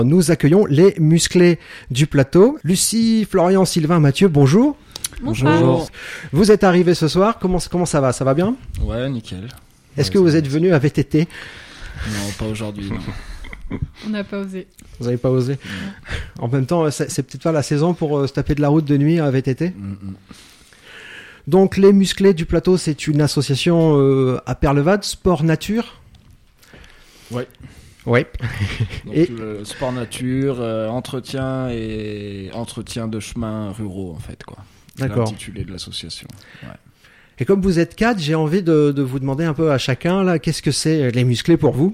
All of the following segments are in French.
Nous accueillons les musclés du plateau. Lucie, Florian, Sylvain, Mathieu, bonjour. Bonjour. Vous êtes arrivés ce soir, comment ça va? Ça va bien? Ouais, nickel. Est-ce que vous êtes venus à VTT? Non, pas aujourd'hui. Non. On n'a pas osé. Vous n'avez pas osé? En même temps, c'est peut-être pas la saison pour se taper de la route de nuit à VTT. Donc, les musclés du plateau, c'est une association à Perlevade, sport nature. Ouais. Ouais. Donc, Et sport nature, entretien de chemins ruraux, en fait, quoi. C'est d'accord. l'intitulé de l'association. Ouais. Et comme vous êtes 4, j'ai envie de vous demander un peu à chacun, là, qu'est-ce que c'est les musclés pour vous?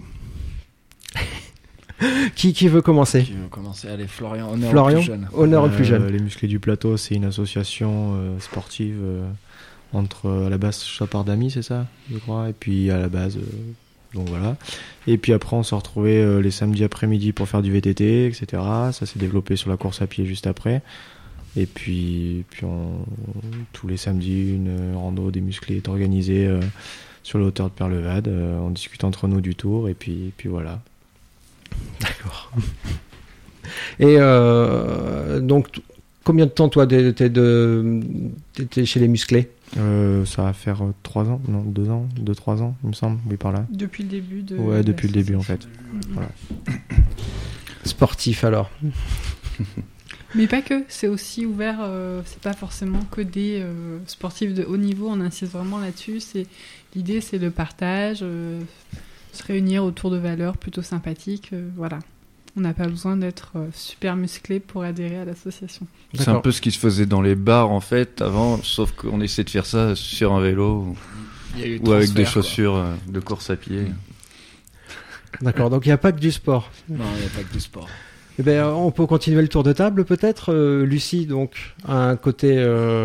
Qui veut commencer? Qui veut commencer? Allez, Florian, honneur au Florian, plus jeune. honneur au plus jeune. Les musclés du plateau, c'est une association sportive entre à la base Chapard d'amis, c'est ça, je crois, et puis à la base, donc voilà. Et puis après, on s'est retrouvés les samedis après-midi pour faire du VTT, etc. Ça s'est développé sur la course à pied juste après. Et puis tous les samedis, une rando des musclés est organisée sur les hauteurs de Perlevade. On discute entre nous du tour, et puis voilà. D'accord. Et donc, combien de temps, toi, t'étais chez les musclés? Ça va faire 3 ans, non, 2 ans, 2-3 ans, il me semble, oui, par là. Depuis le début de... Ouais, depuis le début, en fait. Voilà. Sportif, alors. Mais pas que, c'est aussi ouvert, c'est pas forcément que des sportifs de haut niveau, on insiste vraiment là-dessus. L'idée, c'est le partage, se réunir autour de valeurs plutôt sympathiques, voilà. On n'a pas besoin d'être super musclé pour adhérer à l'association. C'est un peu ce qui se faisait dans les bars en fait avant, sauf qu'on essaie de faire ça sur un vélo ou avec des chaussures de course à pied. D'accord, donc il n'y a pas que du sport. Non, il n'y a pas que du sport. Eh ben, on peut continuer le tour de table peut-être. Lucie, donc, a un côté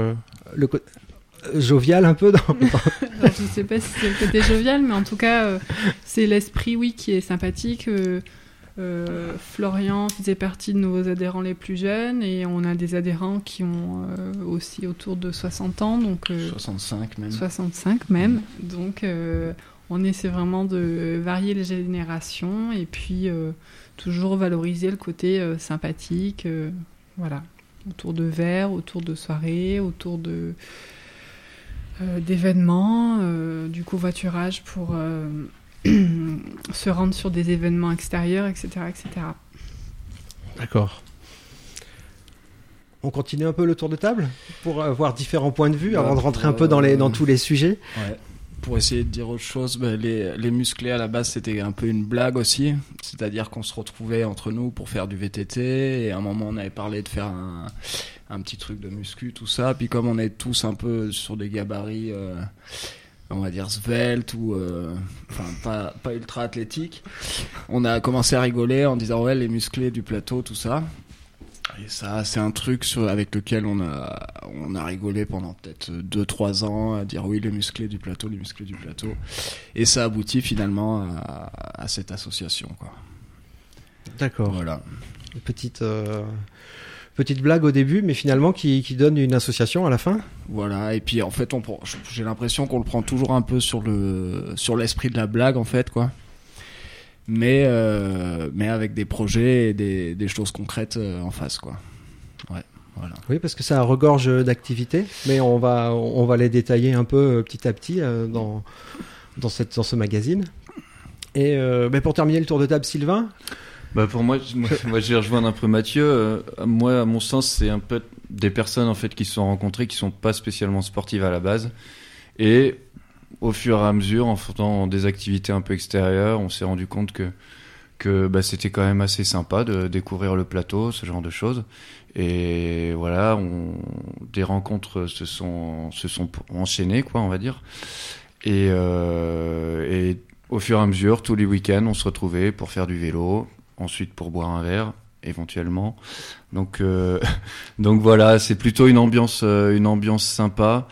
jovial un peu dans... Alors, je ne sais pas si c'est le côté jovial, mais en tout cas, c'est l'esprit, oui, qui est sympathique. Florian faisait partie de nos adhérents les plus jeunes et on a des adhérents qui ont aussi autour de 60 ans. Donc, 65 même. 65 même. Donc, on essaie vraiment de varier les générations et puis toujours valoriser le côté sympathique. Voilà. Autour de verres, autour de soirées, autour de... d'événements, du covoiturage pour se rendre sur des événements extérieurs, etc., etc. D'accord. On continue un peu le tour de table pour avoir différents points de vue avant de rentrer un peu dans tous les sujets. Ouais. Pour essayer de dire autre chose, les musclés à la base c'était un peu une blague aussi, c'est-à-dire qu'on se retrouvait entre nous pour faire du VTT et à un moment on avait parlé de faire un petit truc de muscu, tout ça, puis comme on est tous un peu sur des gabarits on va dire svelte ou pas ultra athlétique, on a commencé à rigoler en disant ouais les musclés du plateau, tout ça. Et ça, c'est un truc avec lequel on a rigolé pendant peut-être 2-3 ans, à dire oui, les musclés du plateau. Et ça aboutit finalement à cette association, quoi. D'accord. Voilà. Petite blague au début, mais finalement qui donne une association à la fin. Voilà, et puis en fait, j'ai l'impression qu'on le prend toujours un peu sur l'esprit de la blague, en fait, quoi. Mais avec des projets et des choses concrètes en face, quoi. Ouais, voilà. Oui, parce que ça regorge d'activités, mais on va les détailler un peu petit à petit dans ce magazine. Et pour terminer le tour de table, Sylvain. Pour moi, je vais rejoindre un peu Mathieu. Moi, à mon sens, c'est un peu des personnes en fait qui se sont rencontrées, qui sont pas spécialement sportives à la base, et au fur et à mesure, en faisant des activités un peu extérieures, on s'est rendu compte que c'était quand même assez sympa de découvrir le plateau, ce genre de choses. Et voilà, des rencontres se sont enchaînées, quoi, on va dire. Et au fur et à mesure, tous les week-ends, on se retrouvait pour faire du vélo, ensuite pour boire un verre, éventuellement. Donc voilà, c'est plutôt une ambiance sympa.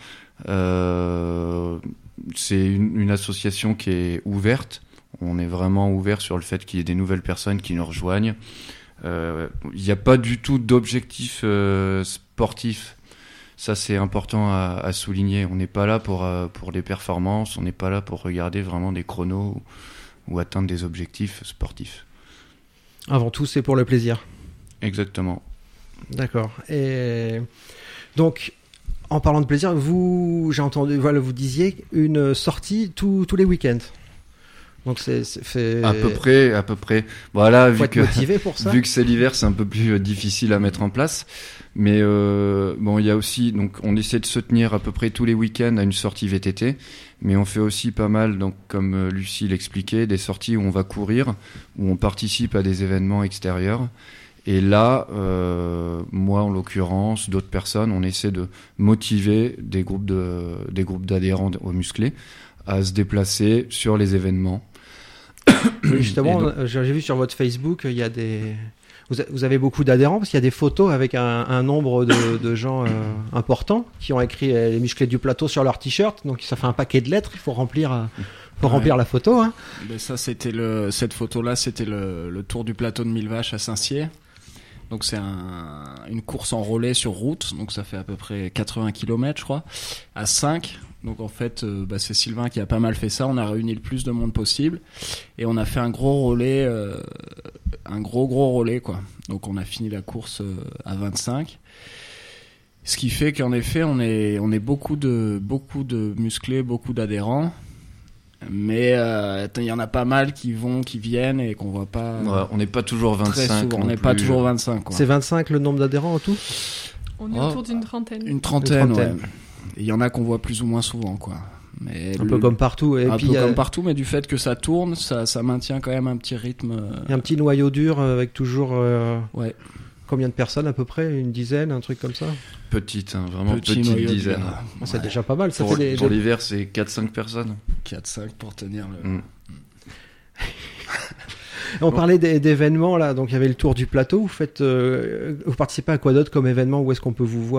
C'est une association qui est ouverte. On est vraiment ouvert sur le fait qu'il y ait des nouvelles personnes qui nous rejoignent. Il n'y a pas du tout d'objectif sportif. Ça, c'est important à souligner. On n'est pas là pour les performances. On n'est pas là pour regarder vraiment des chronos ou atteindre des objectifs sportifs. Avant tout, c'est pour le plaisir. Exactement. D'accord. Et donc, en parlant de plaisir, j'ai entendu, voilà, vous disiez une sortie tous les week-ends. Donc c'est À peu près. Voilà, faut être motivé pour ça. vu que c'est l'hiver, c'est un peu plus difficile à mettre en place. Mais il y a aussi, donc on essaie de se tenir à peu près tous les week-ends à une sortie VTT, mais on fait aussi pas mal, donc comme Lucie l'expliquait, des sorties où on va courir, où on participe à des événements extérieurs. Et là, moi en l'occurrence, d'autres personnes, on essaie de motiver des groupes d'adhérents aux musclés à se déplacer sur les événements. Oui, justement, j'ai vu sur votre Facebook, il y a vous avez beaucoup d'adhérents parce qu'il y a des photos avec un nombre de gens importants qui ont écrit les musclés du plateau sur leur t-shirt. Donc ça fait un paquet de lettres. Il faut remplir la photo. Hein. Ben ça, cette photo-là, c'était le tour du plateau de Mille Vaches à Saint-Cyr. Donc c'est une course en relais sur route. Donc ça fait à peu près 80 km, je crois, à 5. Donc en fait, c'est Sylvain qui a pas mal fait ça. On a réuni le plus de monde possible et on a fait un gros relais, un gros relais quoi. Donc on a fini la course à 25. Ce qui fait qu'en effet, on est beaucoup de musclés, beaucoup d'adhérents. Mais il y en a pas mal qui viennent et qu'on voit pas. Ouais, on n'est pas toujours 25. On n'est pas toujours 25. Quoi. C'est 25 le nombre d'adhérents en tout ? On est autour d'une trentaine. Une trentaine. Ouais. Il y en a qu'on voit plus ou moins souvent, quoi. Mais peu comme partout. Et puis, comme partout, mais du fait que ça tourne, ça maintient quand même un petit rythme. Il y a un petit noyau dur avec toujours. Ouais. Combien de personnes à peu près ? Une dizaine, un truc comme ça ? Petite, hein, vraiment petite dizaine. Ouais. C'est déjà pas mal. Ça pour fait pour l'hiver, c'est 4-5 personnes. 4-5 pour tenir le. On parlait d'événements là, donc il y avait le tour du plateau. Vous participez à quoi d'autre comme événement ? Où est-ce qu'on peut vous voir ?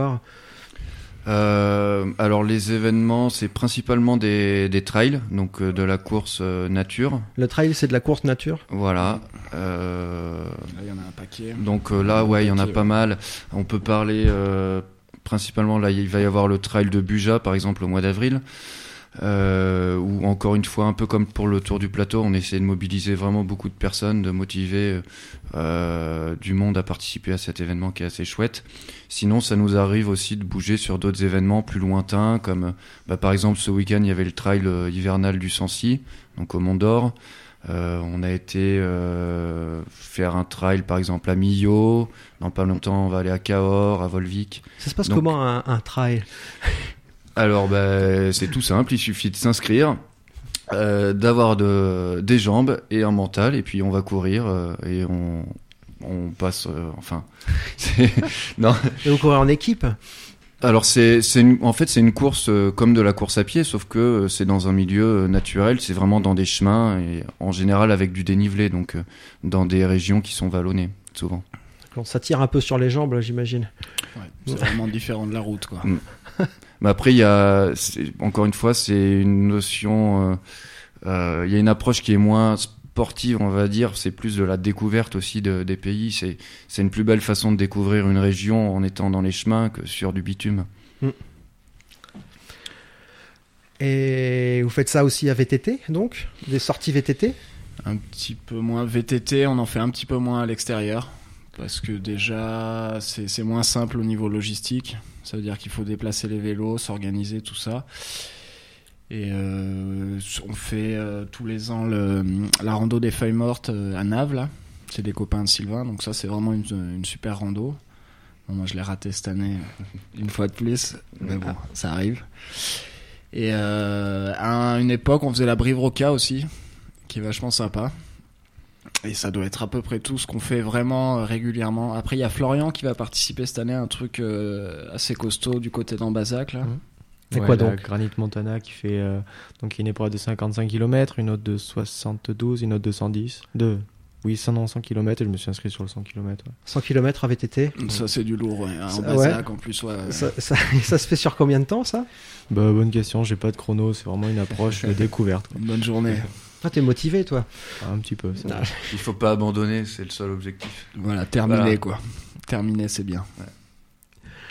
Alors les événements, c'est principalement des trails, donc de la course nature. Le trail, c'est de la course nature ? Voilà. Là, il y en a un paquet. Donc là, ouais, il y en a pas mal. On peut parler principalement, là, il va y avoir le trail de Buja, par exemple, au mois d'avril. Où encore une fois, un peu comme pour le tour du plateau, on essaie de mobiliser vraiment beaucoup de personnes, de motiver du monde à participer à cet événement qui est assez chouette. Sinon, ça nous arrive aussi de bouger sur d'autres événements plus lointains, comme par exemple ce week-end il y avait le trail hivernal du Sancy, donc au Mont d'Or. On a été faire un trail par exemple à Millau. Dans pas longtemps on va aller à Cahors, à Volvic. Ça se passe comment un trail ? Alors c'est tout simple, il suffit de s'inscrire, d'avoir des jambes et un mental, et puis on va courir et on passe. Non. Et vous courez en équipe ? Alors en fait c'est une course comme de la course à pied, sauf que c'est dans un milieu naturel, c'est vraiment dans des chemins et en général avec du dénivelé, donc dans des régions qui sont vallonnées souvent. Ça tire un peu sur les jambes, là, j'imagine. Ouais, c'est vraiment différent de la route, quoi. Mais après, encore une fois, c'est une notion. Il y a une approche qui est moins sportive, on va dire. C'est plus de la découverte aussi des pays. C'est une plus belle façon de découvrir une région en étant dans les chemins que sur du bitume. Et vous faites ça aussi à VTT, donc ? Des sorties VTT ? Un petit peu moins VTT, on en fait un petit peu moins à l'extérieur. Parce que déjà, c'est moins simple au niveau logistique. Ça veut dire qu'il faut déplacer les vélos, s'organiser, tout ça. Et on fait tous les ans la rando des feuilles mortes à Naves, là. C'est des copains de Sylvain, donc ça, c'est vraiment une super rando. Bon, moi, je l'ai raté cette année, une fois de plus. Mais bon, ça arrive. Et à une époque, on faisait la Brive Roca aussi, qui est vachement sympa. Et ça doit être à peu près tout ce qu'on fait vraiment régulièrement. Après, il y a Florian qui va participer cette année à un truc assez costaud du côté d'Ambazac, là. C'est quoi donc ? Granit Montana qui fait donc une épreuve de 55 km, une autre de 72, une autre de 110. 100 km et je me suis inscrit sur le 100 km. Ouais. 100 km à VTT ? Ça, c'est du lourd, ouais. Ambazac, en plus, ouais. Ça se fait sur combien de temps, ça ? Bonne question, j'ai pas de chrono, c'est vraiment une approche découverte. Quoi. Une bonne journée. Ah, t'es motivé, toi ? Un petit peu. Ça va. Il faut pas abandonner, c'est le seul objectif. Voilà, terminer, quoi. Terminer, c'est bien. Ouais.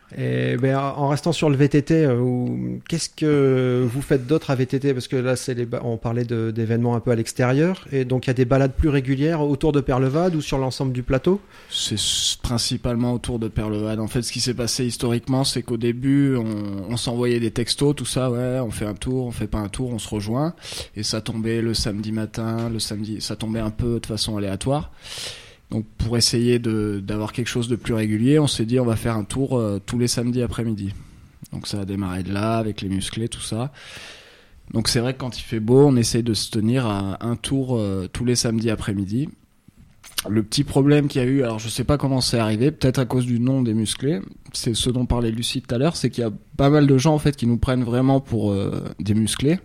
Et ben, en restant sur le VTT, qu'est-ce que vous faites d'autre à VTT? Parce que là, on parlait d'événements un peu à l'extérieur, et donc il y a des balades plus régulières autour de Perlevade ou sur l'ensemble du plateau? C'est principalement autour de Perlevade. En fait, ce qui s'est passé historiquement, c'est qu'au début, on s'envoyait des textos, tout ça, ouais, on fait un tour, on fait pas un tour, on se rejoint, et ça tombait le samedi matin, ça tombait un peu de façon aléatoire. Donc pour essayer d'avoir quelque chose de plus régulier, on s'est dit on va faire un tour tous les samedis après-midi. Donc ça a démarré de là, avec les musclés, tout ça. Donc c'est vrai que quand il fait beau, on essaye de se tenir à un tour tous les samedis après-midi. Le petit problème qu'il y a eu, alors je sais pas comment c'est arrivé, peut-être à cause du nom des musclés, c'est ce dont parlait Lucie tout à l'heure, c'est qu'il y a pas mal de gens en fait qui nous prennent vraiment pour des musclés.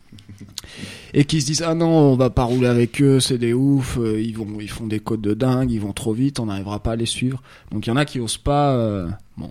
Et qui se disent ah non, on va pas rouler avec eux, c'est des oufs, ils font des côtes de dingue, ils vont trop vite, on n'arrivera pas à les suivre. Donc il y en a qui osent pas. Bon,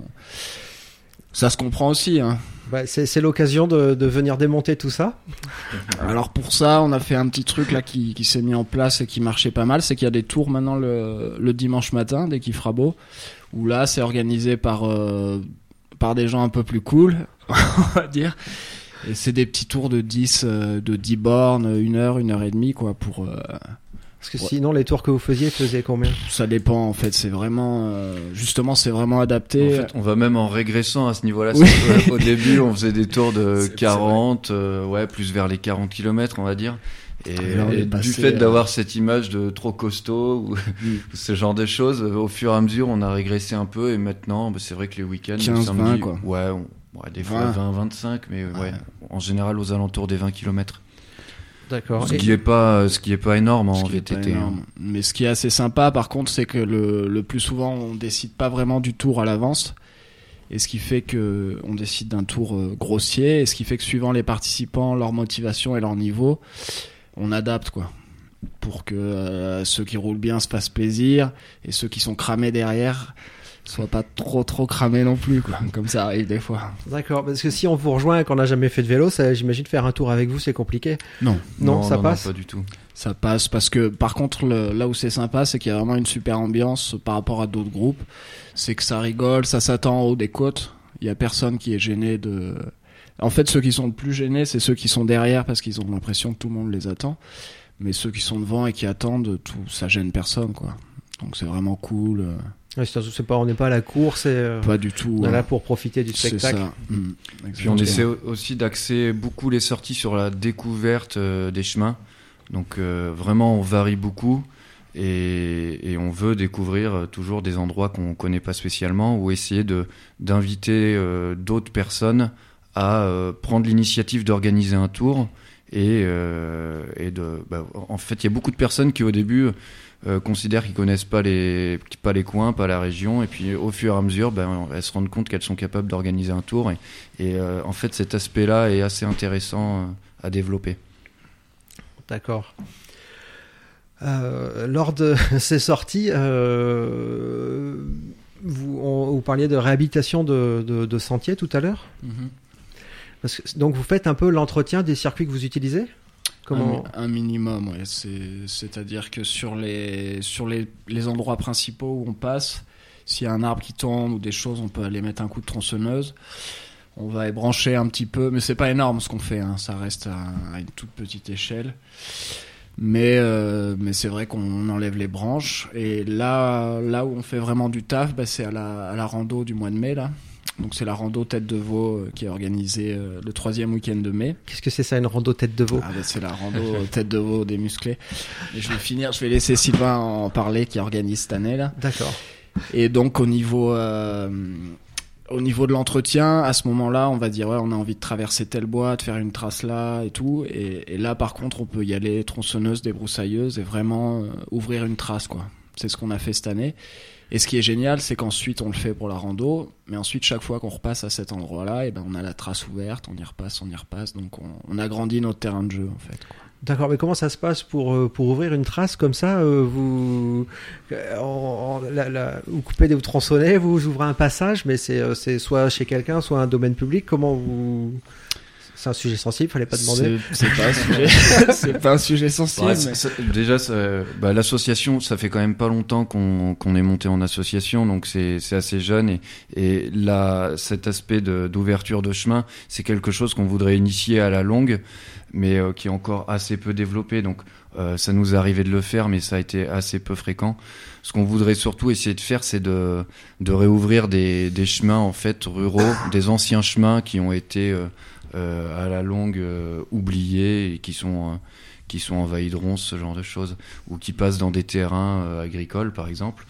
ça se comprend aussi, hein. Bah, c'est l'occasion de venir démonter tout ça. Alors pour ça, on a fait un petit truc là qui s'est mis en place et qui marchait pas mal, c'est qu'il y a des tours maintenant le dimanche matin dès qu'il fera beau, où là c'est organisé par des gens un peu plus cool, on va dire. Et c'est des petits tours de 10 bornes, 1 heure, 1 heure et demie, quoi, pour... Parce que sinon, les tours que vous faisaient combien? Ça dépend, en fait, c'est vraiment... justement, c'est vraiment adapté. En fait, on va même en régressant à ce niveau-là. Oui. Au début, on faisait des tours de 40, ouais, plus vers les 40 km, on va dire. Et du fait d'avoir cette image de trop costaud ou ce genre de choses, au fur et à mesure, on a régressé un peu, et maintenant, bah, c'est vrai que les week-ends, 15, samedi, 20, quoi. Ouais, des fois 20, 25, mais ouais, en général aux alentours des 20 km. D'accord. Ce qui est pas énorme en VTT. Mais ce qui est assez sympa, par contre, c'est que le plus souvent, on décide pas vraiment du tour à l'avance. Et ce qui fait que on décide d'un tour grossier, et ce qui fait que suivant les participants, leur motivation et leur niveau, on adapte, quoi. Pour que ceux qui roulent bien se fassent plaisir, et ceux qui sont cramés derrière soient pas trop cramés non plus, quoi. Comme ça arrive des fois. D'accord, parce que si on vous rejoint et qu'on n'a jamais fait de vélo, j'imagine faire un tour avec vous c'est compliqué. Non, ça passe. Non, pas du tout. Ça passe parce que par contre là où c'est sympa, c'est qu'il y a vraiment une super ambiance par rapport à d'autres groupes. C'est que ça rigole, ça s'attend en haut des côtes. Il y a personne qui est gêné de... En fait, ceux qui sont le plus gênés, c'est ceux qui sont derrière parce qu'ils ont l'impression que tout le monde les attend. Mais ceux qui sont devant et qui attendent, ça gêne personne, quoi. Donc c'est vraiment cool. Ouais, on n'est pas à la course, pas du tout. On est là pour profiter du spectacle. C'est ça. Puis on essaie aussi d'axer beaucoup les sorties sur la découverte des chemins. Donc vraiment on varie beaucoup et on veut découvrir toujours des endroits qu'on connaît pas spécialement ou essayer d'inviter d'autres personnes à prendre l'initiative d'organiser un tour en fait il y a beaucoup de personnes qui au début considèrent qu'ils connaissent pas les coins, pas la région, et puis au fur et à mesure elles se rendent compte qu'elles sont capables d'organiser un tour et en fait cet aspect-là est assez intéressant à développer. D'accord. Lors de ces sorties, vous parliez de réhabilitation de sentiers tout à l'heure. Mm-hmm. Donc vous faites un peu l'entretien des circuits que vous utilisez ? Comment... Un minimum, ouais. C'est-à-dire que sur les endroits principaux où on passe, s'il y a un arbre qui tombe ou des choses, on peut aller mettre un coup de tronçonneuse. On va ébrancher un petit peu, mais c'est pas énorme ce qu'on fait, hein. Ça reste à une toute petite échelle. Mais c'est vrai qu'on enlève les branches. Et là où on fait vraiment du taf, c'est à la rando du mois de mai, là. Donc c'est la rando Tête de Veau qui est organisée le 3e week-end de mai. Qu'est-ce que c'est ça, une rando Tête de Veau ? C'est la rando Tête de Veau des musclés. Et je vais laisser Sylvain en parler qui organise cette année là. D'accord. Et donc au niveau de l'entretien, à ce moment-là, on va dire on a envie de traverser tel bois, de faire une trace là et tout. Et là par contre, on peut y aller tronçonneuse, débroussailleuse et vraiment ouvrir une trace, quoi. C'est ce qu'on a fait cette année. Et ce qui est génial, c'est qu'ensuite on le fait pour la rando, mais ensuite chaque fois qu'on repasse à cet endroit-là, on a la trace ouverte, on y repasse, donc on agrandit notre terrain de jeu en fait, quoi. D'accord, mais comment ça se passe pour ouvrir une trace comme ça vous coupez, vous tronçonnez, vous ouvrez un passage, mais c'est soit chez quelqu'un, soit un domaine public. Comment vous C'est un sujet sensible, fallait pas demander. C'est pas un sujet, c'est pas un sujet sensible. Ouais, mais... déjà, l'association, ça fait quand même pas longtemps qu'on est monté en association, donc c'est assez jeune et là, cet aspect d'ouverture de chemin, c'est quelque chose qu'on voudrait initier à la longue, mais qui est encore assez peu développé. Donc, ça nous est arrivé de le faire, mais ça a été assez peu fréquent. Ce qu'on voudrait surtout essayer de faire, c'est de réouvrir des chemins en fait ruraux, des anciens chemins qui ont été à la longue oubliés et qui sont envahis de ronces, ce genre de choses, ou qui passent dans des terrains agricoles, par exemple.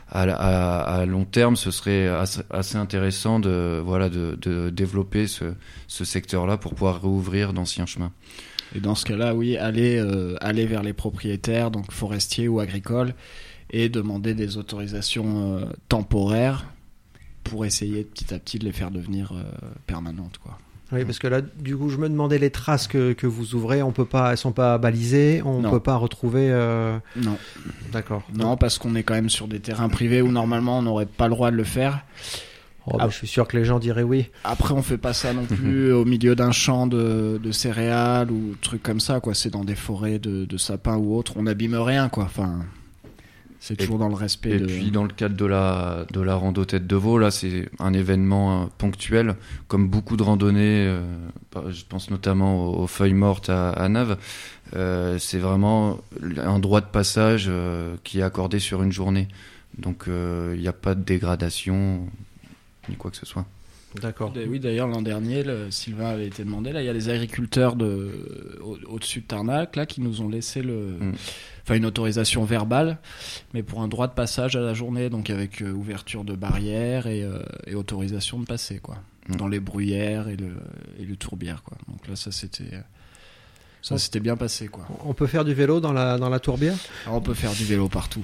À long terme, ce serait assez intéressant de développer ce secteur-là pour pouvoir réouvrir d'anciens chemins. Et dans ce cas-là, oui, aller vers les propriétaires, donc forestiers ou agricoles, et demander des autorisations temporaires pour essayer petit à petit de les faire devenir permanentes, quoi. Oui, parce que là, du coup, je me demandais les traces que vous ouvrez, elles sont pas balisées, on Non. peut pas retrouver. Non. D'accord. Non, parce qu'on est quand même sur des terrains privés où normalement on n'aurait pas le droit de le faire. Oh, bah, je suis sûr que les gens diraient oui. Après, on fait pas ça non plus au milieu d'un champ de céréales ou trucs comme ça, quoi. C'est dans des forêts de sapins ou autres. On n'abîme rien, quoi. Enfin, c'est toujours dans le respect Et puis dans le cadre de la rando Tête de Veau, là c'est un événement ponctuel, comme beaucoup de randonnées, je pense notamment aux feuilles mortes à Naves, c'est vraiment un droit de passage qui est accordé sur une journée. Donc il n'y a pas de dégradation ni quoi que ce soit. D'accord. Oui, d'ailleurs, l'an dernier, Sylvain avait été demandé. Là, il y a des agriculteurs au-dessus de Tarnac là, qui nous ont laissé une autorisation verbale, mais pour un droit de passage à la journée, donc avec ouverture de barrières et autorisation de passer, quoi, dans les bruyères et le tourbière, quoi. Donc là, ça s'était bien passé, quoi. On peut faire du vélo dans la tourbière ? Alors, on peut faire du vélo partout.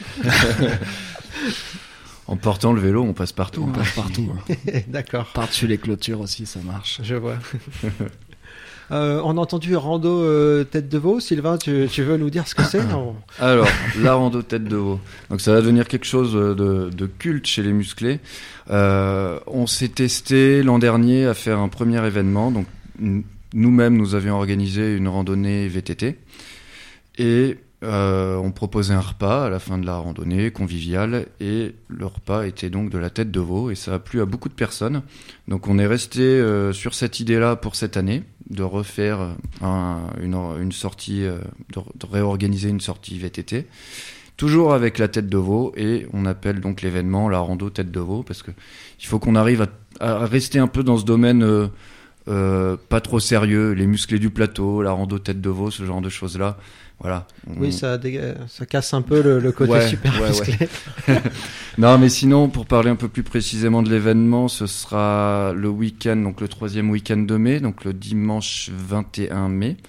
En portant le vélo, on passe partout. On passe partout. D'accord. Par-dessus les clôtures aussi, ça marche. Je vois. On a entendu rando Tête de Veau. Sylvain, tu veux nous dire ce que c'est ? Alors, la rando Tête de Veau. Donc ça va devenir quelque chose de culte chez les musclés. On s'est testé l'an dernier à faire un premier événement. Donc nous-mêmes, nous avions organisé une randonnée VTT. Et on proposait un repas à la fin de la randonnée, convivial, et le repas était donc de la Tête de Veau, et ça a plu à beaucoup de personnes. Donc on est resté sur cette idée-là pour cette année, de refaire une sortie, de réorganiser une sortie VTT, toujours avec la Tête de Veau, et on appelle donc l'événement la rando Tête de Veau, parce que il faut qu'on arrive à rester un peu dans ce domaine pas trop sérieux, les musclés du plateau, la rando Tête de Veau, ce genre de choses-là. Voilà. Oui, ça casse un peu le côté super musclé. Ouais. Non, mais sinon, pour parler un peu plus précisément de l'événement, ce sera le week-end, donc le 3e week-end de mai, donc le dimanche 21 mai.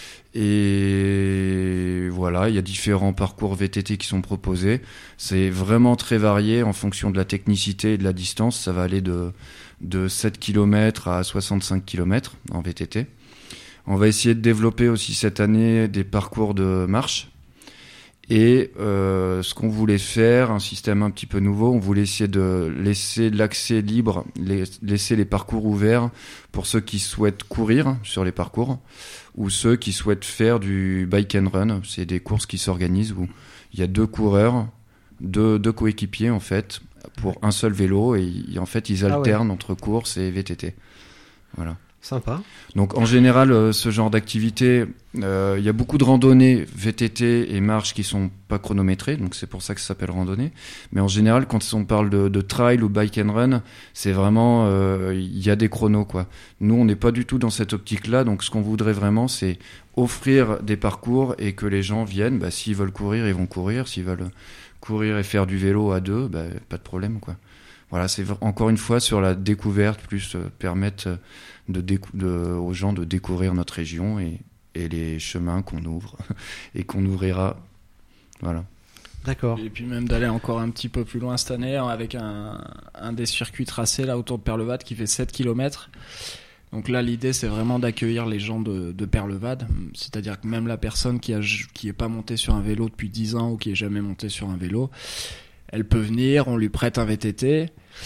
Et voilà, il y a différents parcours VTT qui sont proposés. C'est vraiment très varié en fonction de la technicité et de la distance. Ça va aller de 7 km à 65 km en VTT. On va essayer de développer aussi cette année des parcours de marche. Et ce qu'on voulait faire, un système un petit peu nouveau, on voulait essayer de laisser l'accès libre, laisser les parcours ouverts pour ceux qui souhaitent courir sur les parcours ou ceux qui souhaitent faire du bike and run. C'est des courses qui s'organisent où il y a 2 coureurs, deux coéquipiers en fait, pour un seul vélo et en fait ils alternent entre course et VTT. Voilà. Sympa. Donc en général, ce genre d'activité, il y a beaucoup de randonnées VTT et marches qui sont pas chronométrées, donc c'est pour ça que ça s'appelle randonnée. Mais en général, quand on parle de trail ou bike and run, c'est vraiment, il y a des chronos, quoi. Nous, on n'est pas du tout dans cette optique-là, donc ce qu'on voudrait vraiment, c'est offrir des parcours et que les gens viennent. Bah, s'ils veulent courir, ils vont courir. S'ils veulent courir et faire du vélo à 2, bah, pas de problème, quoi. Voilà, c'est encore une fois sur la découverte, plus permettre aux gens de découvrir notre région et les chemins qu'on ouvre et qu'on ouvrira. Voilà. D'accord. Et puis même d'aller encore un petit peu plus loin cette année avec un des circuits tracés là autour de Perlevade qui fait 7 km. Donc là, l'idée, c'est vraiment d'accueillir les gens de Perlevade. C'est-à-dire que même la personne qui est pas montée sur un vélo depuis 10 ans ou qui est jamais montée sur un vélo, elle peut venir, on lui prête un VTT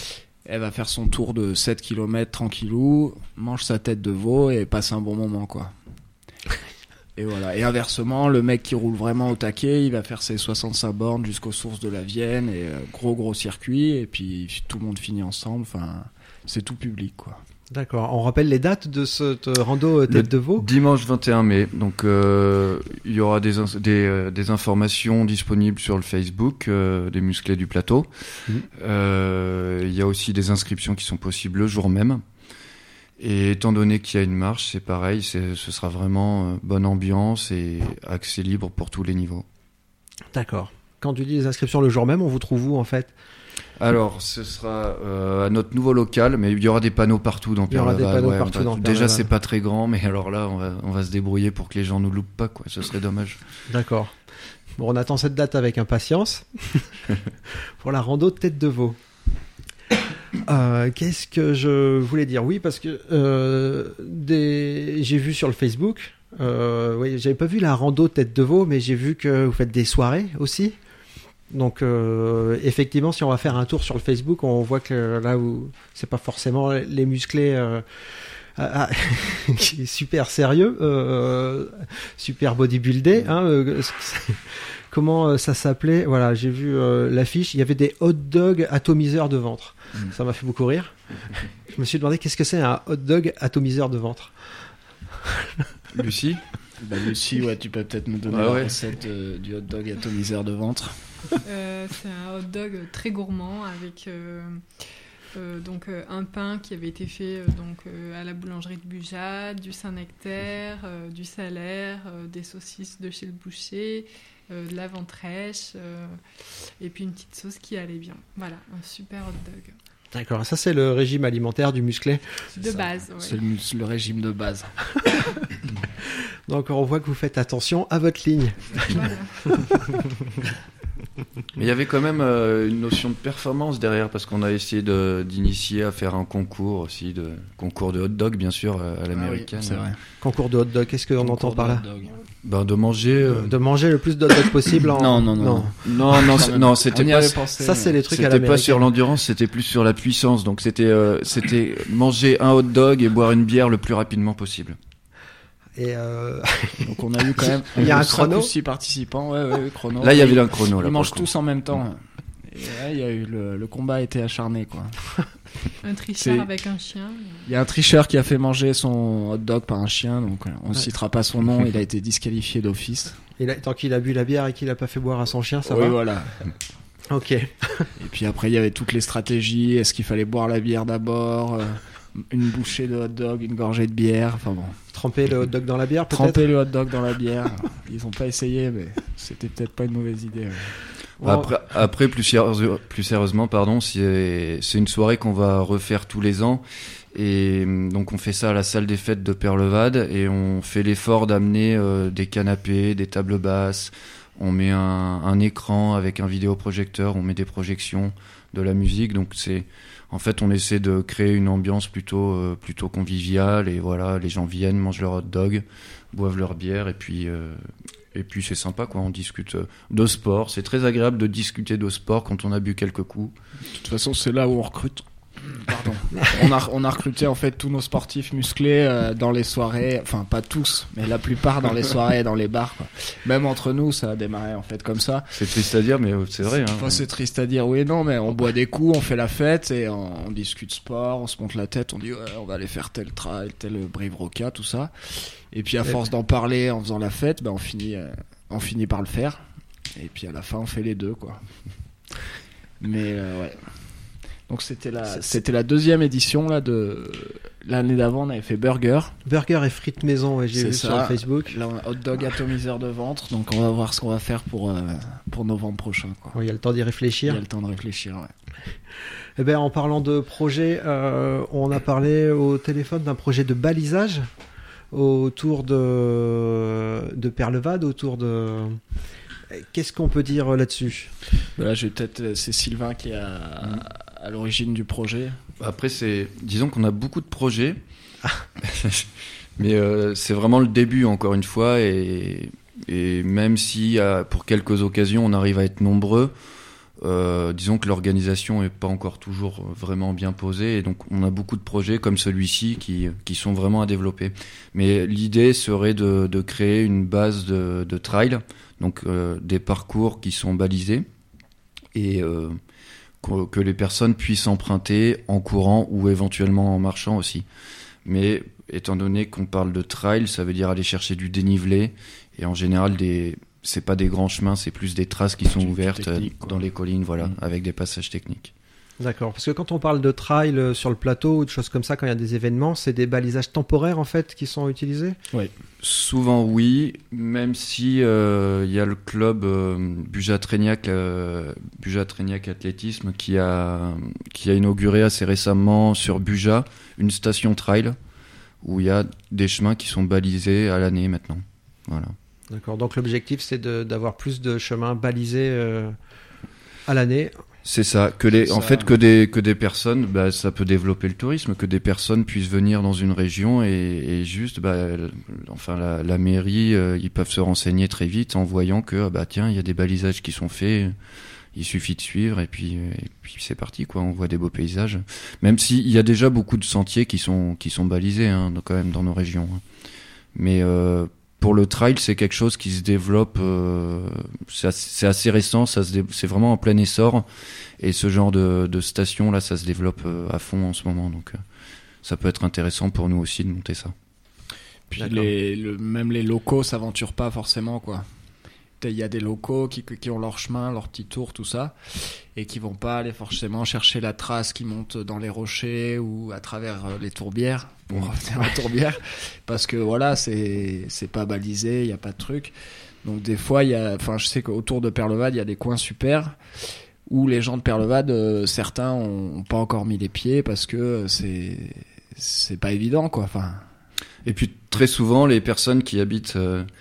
Elle va faire son tour de 7 km tranquillou, mange sa tête de veau et passe un bon moment, quoi. Et voilà. Et inversement, le mec qui roule vraiment au taquet, il va faire ses 65 bornes jusqu'aux sources de la Vienne, et gros circuit, et puis tout le monde finit ensemble. Enfin, c'est tout public, quoi. D'accord. On rappelle les dates de cette rando tête de veau. Dimanche 21 mai. Donc, il y aura des informations disponibles sur le Facebook des musclés du plateau. Il y a aussi des inscriptions qui sont possibles le jour même. Et étant donné qu'il y a une marche, c'est pareil, ce sera vraiment bonne ambiance et accès libre pour tous les niveaux. D'accord. Quand tu dis les inscriptions le jour même, on vous trouve où en fait ? Alors, ce sera à notre nouveau local, mais il y aura des panneaux partout dans Perlevad. Il y aura des panneaux partout dans Perlevad. Déjà, c'est pas très grand, mais alors là, on va se débrouiller pour que les gens nous loupent pas, quoi. Ce serait dommage. D'accord. Bon, on attend cette date avec impatience pour la rando tête de veau. Qu'est-ce que je voulais dire ? Oui, parce que j'ai vu sur le Facebook, oui, j'avais pas vu la rando tête de veau, mais j'ai vu que vous faites des soirées aussi. Donc effectivement, si on va faire un tour sur le Facebook, on voit que là où c'est pas forcément les musclés super sérieux, super bodybuildé, hein, comment ça s'appelait ? Voilà, j'ai vu l'affiche, il y avait des hot dogs atomiseurs de ventre. Ça m'a fait beaucoup rire. Je me suis demandé qu'est-ce que c'est un hot dog atomiseur de ventre. Lucie ? Lucie, ouais, tu peux peut-être nous donner la recette du hot dog atomiseur de ventre. C'est un hot dog très gourmand avec donc un pain qui avait été fait à la boulangerie de Bugeat, du Saint-Nectaire, du Salaire, des saucisses de chez le boucher, de la ventrèche et puis une petite sauce qui allait bien. Voilà, un super hot dog. D'accord, ça c'est le régime alimentaire du musclé. De base, ouais. C'est le régime de base. Donc on voit que vous faites attention à votre ligne. Voilà. Mais il y avait quand même une notion de performance derrière, parce qu'on a essayé d'initier à faire un concours aussi, concours de hot dog bien sûr à l'américaine. Oui, c'est vrai. Concours de hot dog, qu'est-ce qu'on entend par là ? De manger. De manger le plus de hot dog possible en... Non, c'était pas. Ça c'est les trucs à l'américaine. C'était pas sur l'endurance, c'était plus sur la puissance. Donc c'était manger un hot dog et boire une bière le plus rapidement possible. Et donc on a eu quand même il y a un chrono, 6 participants, ouais, chrono. Là il y avait un chrono. Ils mangent tous en même temps. Et là, il y a eu le combat a été acharné, quoi. Un tricheur avec un chien. Il y a un tricheur qui a fait manger son hot dog par un chien, donc on ne citera pas son nom. Il a été disqualifié d'office. Tant qu'il a bu la bière et qu'il a pas fait boire à son chien, ça va. Oui, voilà. Ok. Et puis après, il y avait toutes les stratégies. Est-ce qu'il fallait boire la bière d'abord, une bouchée de hot dog, une gorgée de bière, enfin bon. Tremper le hot dog dans la bière, peut-être. Tremper le hot dog dans la bière. Ils ont pas essayé, mais c'était peut-être pas une mauvaise idée. Après plus sérieusement, pardon, c'est une soirée qu'on va refaire tous les ans. Et donc on fait ça à la salle des fêtes de Perlevad et on fait l'effort d'amener des canapés, des tables basses. On met un écran avec un vidéoprojecteur, on met des projections, de la musique. Donc en fait, on essaie de créer une ambiance plutôt conviviale et voilà, les gens viennent, mangent leur hot dog, boivent leur bière et puis c'est sympa, quoi. On discute de sport. C'est très agréable de discuter de sport quand on a bu quelques coups. De toute façon, c'est là où on recrute. Pardon. On a recruté en fait tous nos sportifs musclés dans les soirées, enfin pas tous, mais la plupart dans les soirées, dans les bars, quoi. Même entre nous, ça a démarré en fait comme ça. C'est triste à dire, mais c'est vrai. C'est triste à dire, oui et non, mais on boit des coups, on fait la fête et on discute sport, on se monte la tête, on dit ouais, on va aller faire tel trail, tel Brive Roca, tout ça. Et puis à force d'en parler en faisant la fête, on finit par le faire. Et puis à la fin, on fait les deux, quoi. Mais ouais. Donc c'était la deuxième édition là de l'année d'avant. On avait fait burger et frites maison. Ouais, j'ai vu sur Facebook. Là, on a hot dog atomiseur de ventre. Donc on va voir ce qu'on va faire pour novembre prochain, quoi. Il y a le temps d'y réfléchir. Il y a le temps de réfléchir. Ouais. Eh ben en parlant de projet, on a parlé au téléphone d'un projet de balisage autour de Perlevad, autour de. Qu'est-ce qu'on peut dire là-dessus ? Là, c'est Sylvain qui est à l'origine du projet. Après, disons qu'on a beaucoup de projets, mais c'est vraiment le début, encore une fois, et même si pour quelques occasions on arrive à être nombreux, disons que l'organisation est pas encore toujours vraiment bien posée, et donc on a beaucoup de projets comme celui-ci qui sont vraiment à développer. Mais l'idée serait de créer une base de trail, donc des parcours qui sont balisés, et que les personnes puissent emprunter en courant ou éventuellement en marchant aussi. Mais étant donné qu'on parle de trail, ça veut dire aller chercher du dénivelé, et en général c'est pas des grands chemins, c'est plus des traces qui sont ouvertes technique, dans les collines, voilà, avec des passages techniques. D'accord, parce que quand on parle de trail sur le plateau ou de choses comme ça, quand il y a des événements, c'est des balisages temporaires en fait qui sont utilisés ? Oui. Souvent oui, même si y a le club Buja-Trégnac Athlétisme qui a inauguré assez récemment sur Buja une station trail où il y a des chemins qui sont balisés à l'année maintenant. Voilà. D'accord, donc l'objectif c'est d'avoir plus de chemins balisés à l'année. C'est ça, que des personnes, ça peut développer le tourisme, que des personnes puissent venir dans une région et juste, la mairie, ils peuvent se renseigner très vite en voyant que, tiens, il y a des balisages qui sont faits, il suffit de suivre et puis c'est parti, quoi. On voit des beaux paysages, même s'il y a déjà beaucoup de sentiers qui sont balisés, hein, quand même dans nos régions. Mais pour le trail, c'est quelque chose qui se développe, c'est assez récent, c'est vraiment en plein essor, et ce genre de station là, ça se développe à fond en ce moment, donc ça peut être intéressant pour nous aussi de monter ça. Puis même les locaux s'aventurent pas forcément, quoi. Il y a des locaux qui ont leur chemin, leur petit tour, tout ça, et qui vont pas aller forcément chercher la trace qui monte dans les rochers ou à travers les tourbières, pour revenir à tourbière, parce que voilà, c'est pas balisé, il y a pas de truc. Donc des fois, je sais qu'autour de Perlevade, il y a des coins super où les gens de Perlevade, certains ont pas encore mis les pieds parce que c'est pas évident, quoi. Enfin. Et puis très souvent, les personnes qui habitent,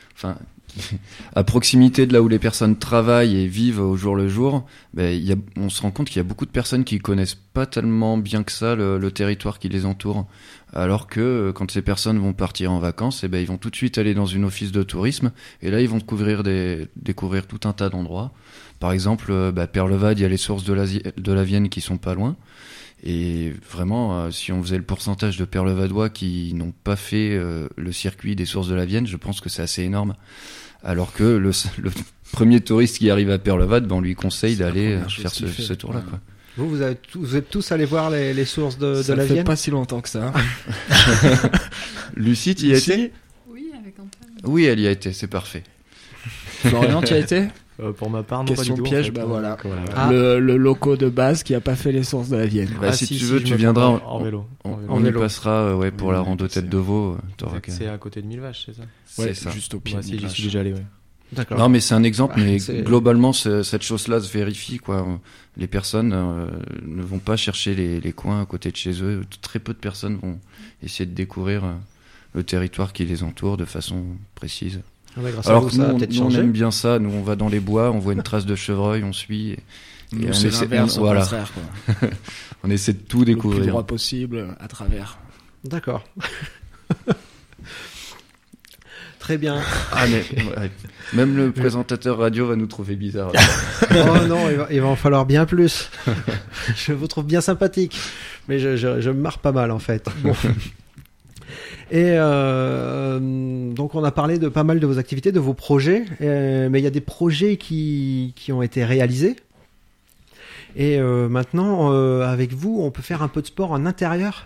à proximité de là où les personnes travaillent et vivent au jour le jour, on se rend compte qu'il y a beaucoup de personnes qui connaissent pas tellement bien que ça le territoire qui les entoure. Alors que quand ces personnes vont partir en vacances, ils vont tout de suite aller dans une office de tourisme, et là ils vont découvrir tout un tas d'endroits. Par exemple, Perlevade, il y a les sources de la Vienne qui sont pas loin. Et vraiment, si on faisait le pourcentage de Perlevadois qui n'ont pas fait le circuit des sources de la Vienne, je pense que c'est assez énorme. Alors que le premier touriste qui arrive à Perlevade, on lui conseille d'aller faire ce tour-là, quoi. Vous êtes tous allés voir les sources de la Vienne ? Ça fait pas si longtemps que ça. Lucie, tu y as été ? Oui, avec Antoine. Oui, elle y a été, c'est parfait. Florian, tu y as été ? Pour ma part, non, question pas du tout. piège, en fait. voilà. Ah. Le loco de base qui a pas fait les sources de la Vienne. Si tu veux, tu viendras en vélo. On y passera pour la rando Tête de Veau. C'est à côté de Millevaches, c'est ça ? Ouais, c'est ça. juste au pied. Moi, j'y suis déjà allé, ouais. D'accord. Non, mais c'est un exemple, mais globalement, cette chose-là se vérifie, quoi. Les personnes ne vont pas chercher les coins à côté de chez eux. Très peu de personnes vont essayer de découvrir le territoire qui les entoure de façon précise. Alors que nous, on aime bien ça. Nous, on va dans les bois, on voit une trace de chevreuil, on suit. Et nous, c'est l'inverse, au contraire, quoi. On essaie de tout découvrir. Le plus droit possible à travers. D'accord. Très bien. Ah, mais même le présentateur radio va nous trouver bizarre. Oh non, il va en falloir bien plus. Je vous trouve bien sympathique, mais je me marre pas mal en fait. Bon. Et donc on a parlé de pas mal de vos activités, de vos projets, mais il y a des projets qui ont été réalisés. Et maintenant, avec vous, on peut faire un peu de sport en intérieur.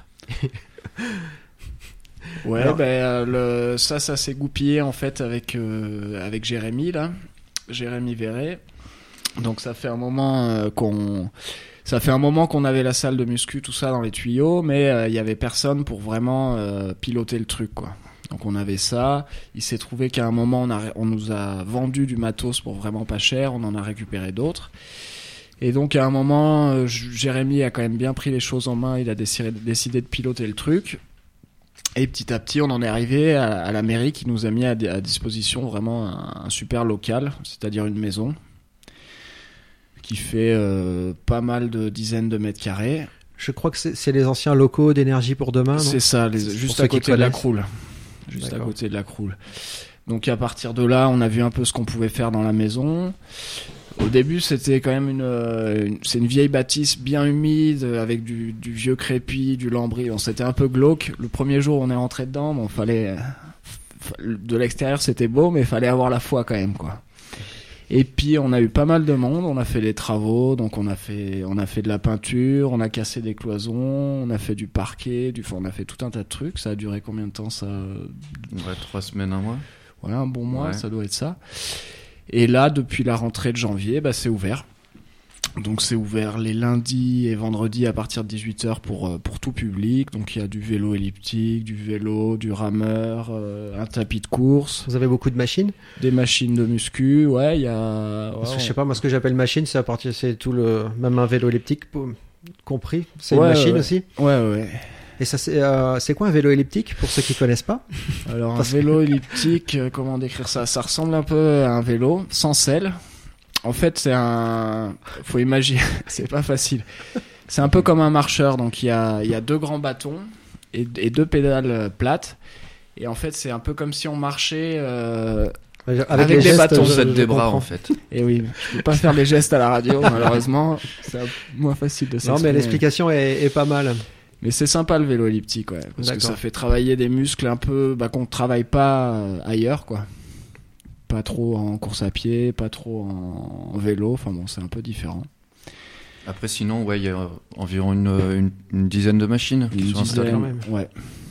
Ouais, alors, ça s'est goupillé en fait avec Jérémy là, Jérémy Verret. Donc ça fait un moment qu'on avait la salle de muscu, tout ça dans les tuyaux, mais il y avait personne pour vraiment piloter le truc, quoi. Donc on avait ça. Il s'est trouvé qu'à un moment on nous a vendu du matos pour vraiment pas cher. On en a récupéré d'autres. Et donc à un moment, Jérémy a quand même bien pris les choses en main. Il a décidé de piloter le truc. Et petit à petit, on en est arrivé à la mairie qui nous a mis à disposition vraiment un super local, c'est-à-dire une maison qui fait pas mal de dizaines de mètres carrés. Je crois que c'est les anciens locaux d'énergie pour demain, non ? C'est ça, juste à côté de la Croule. Juste à côté de la Croule. Donc à partir de là, on a vu un peu ce qu'on pouvait faire dans la maison. Au début, c'était quand même c'est une vieille bâtisse bien humide, avec du vieux crépi, du lambris. Bon, c'était un peu glauque. Le premier jour, on est rentré dedans. Bon, de l'extérieur, c'était beau, mais il fallait avoir la foi quand même, quoi. Et puis, on a eu pas mal de monde. On a fait les travaux. Donc, on a fait de la peinture. On a cassé des cloisons. On a fait du parquet. On a fait tout un tas de trucs. Ça a duré combien de temps, ça? Ouais, 3 semaines, un mois. Voilà, un bon mois, Ouais. ça doit être ça. Et là, depuis la rentrée de janvier, c'est ouvert. Donc c'est ouvert les lundis et vendredis à partir de 18h pour tout public. Donc il y a du vélo elliptique, du vélo, du rameur, un tapis de course, Vous avez beaucoup de machines? des machines de muscu. Ouais, il y a... Parce que ouais, je sais pas, moi ce que j'appelle machine, c'est tout même un vélo elliptique compris. C'est Ouais, une machine ouais. aussi. ouais. Et ça, c'est quoi un vélo elliptique pour ceux qui connaissent pas? Alors un Parce que- vélo elliptique, comment décrire ça? Ça ressemble un peu à un vélo, sans selle. En fait, faut imaginer, c'est pas facile. C'est un peu comme un marcheur, donc il y a 2 grands bâtons et 2 pédales plates. Et en fait, c'est un peu comme si on marchait. Avec les des gestes, bâtons. Set des bras, comprends. en fait. Et oui, je peux pas faire les gestes à la radio, malheureusement. C'est moins facile de Non, s'exprimer. mais l'explication est pas mal. Mais c'est sympa le vélo elliptique, ouais, parce que D'accord. ça fait travailler des muscles un peu qu'on ne travaille pas ailleurs, quoi. Pas trop en course à pied, pas trop en vélo. Enfin bon, c'est un peu différent. Après, sinon, ouais, il y a environ une dizaine de machines qui sont installées. quand même. Ouais.